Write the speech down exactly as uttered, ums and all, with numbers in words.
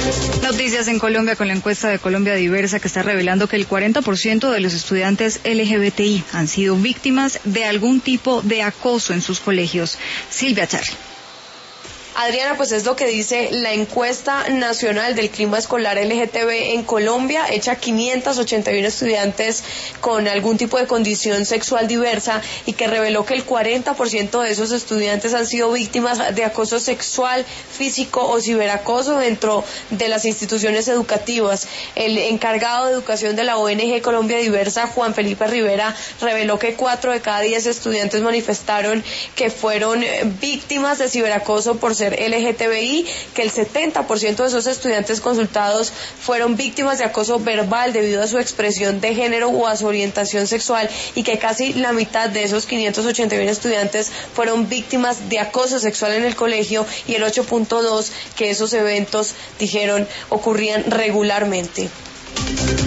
Noticias en Colombia con la encuesta de Colombia Diversa que está revelando que el cuarenta por ciento de los estudiantes L G B T I han sido víctimas de algún tipo de acoso en sus colegios. Silvia Charri. Adriana, pues es lo que dice la encuesta nacional del clima escolar L G T B en Colombia, hecha a quinientos ochenta y uno estudiantes con algún tipo de condición sexual diversa, y que reveló que el cuarenta por ciento de esos estudiantes han sido víctimas de acoso sexual, físico o ciberacoso dentro de las instituciones educativas. El encargado de educación de la O N G Colombia Diversa, Juan Felipe Rivera, reveló que cuatro de cada diez estudiantes manifestaron que fueron víctimas de ciberacoso por ser L G T B I, que el setenta por ciento de esos estudiantes consultados fueron víctimas de acoso verbal debido a su expresión de género o a su orientación sexual, y que casi la mitad de esos quinientos ochenta y uno estudiantes fueron víctimas de acoso sexual en el colegio, y el ocho punto dos que esos eventos, dijeron, ocurrían regularmente.